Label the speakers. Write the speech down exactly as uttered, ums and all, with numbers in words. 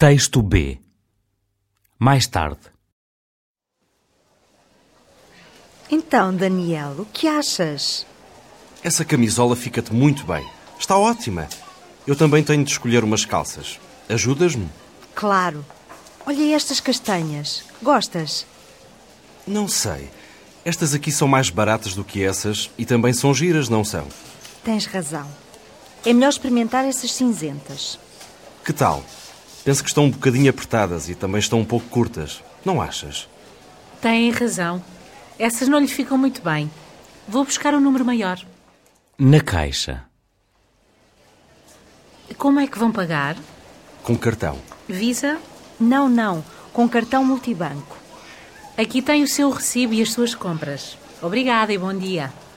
Speaker 1: Texto B. Mais tarde.
Speaker 2: Então, Daniel, o que achas?
Speaker 3: Essa camisola fica-te muito bem. Está ótima. Eu também tenho de escolher umas calças. Ajudas-me?
Speaker 2: Claro. Olha estas castanhas. Gostas?
Speaker 3: Não sei. Estas aqui são mais baratas do que essas e também são giras, não são?
Speaker 2: Tens razão. É melhor experimentar essas cinzentas.
Speaker 3: Que tal? Penso que estão um bocadinho apertadas e também estão um pouco curtas. Não achas?
Speaker 4: Têm razão. Essas não lhe ficam muito bem. Vou buscar um número maior.
Speaker 1: Na caixa.
Speaker 4: Como é que vão pagar?
Speaker 3: Com cartão.
Speaker 4: Visa?
Speaker 2: Não, não. Com cartão multibanco.
Speaker 4: Aqui tem o seu recibo e as suas compras. Obrigada e bom dia.